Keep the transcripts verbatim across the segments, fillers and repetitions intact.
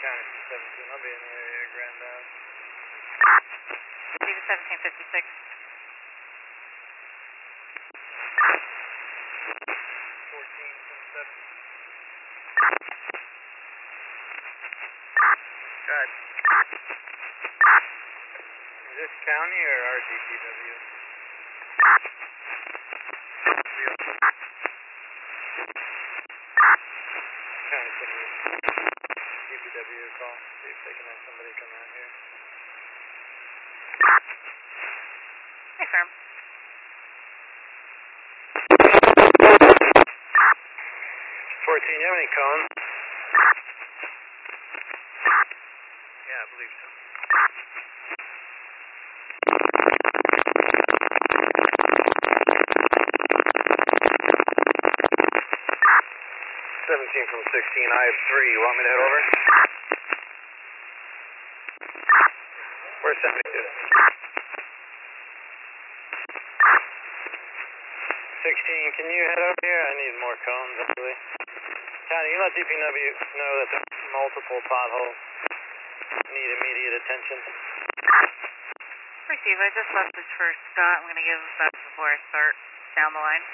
County seventeen, I'll be in the area, Grand Ave. Steve seventeen fifty-six. fourteen twenty-seven. Go ahead. Is this county or R D P W? County seventeen. D P W call, see if they can have somebody come out here. Hey, firm. fourteen, you have any cones? Yeah, I believe so. seventeen from sixteen, I have three. You want me to head over? Where's seventy-two? sixteen, can you head over here? I need more cones, actually. County, you let D P W know that there's multiple potholes. Need immediate attention. Receive, I just left this for Scott. I'm going to give that before I start down the line.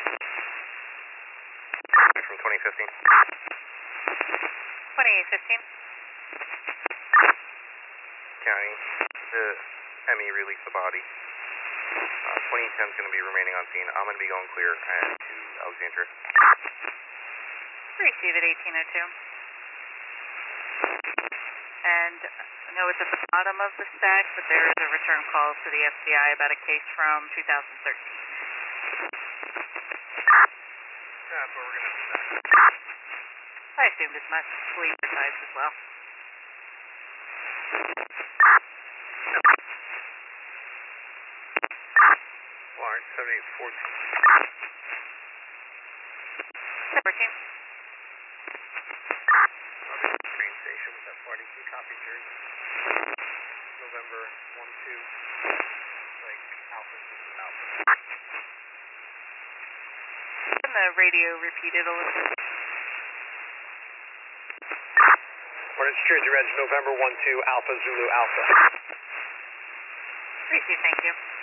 From twenty fifteen. twenty-eight fifteen. County, the M E released the body. Uh, twenty ten is going to be remaining on scene. I'm going to be going clear and to Alexandria. Receive at eighteen oh two. And I know it's at the bottom of the stack, but there is a return call to the F B I about a case from two thousand thirteen. That's where we're going to do that. I assumed as much. We'll advertise as well. Lawrence, seventy-eight fourteen. fourteen. I'll be at the main station with that party. Two copy jersey. November one two. Like Alpha, Alpha. Can the radio repeat it a little bit? Orange Jersey Reg, November one two, Alpha Zulu Alpha. Receive, thank you.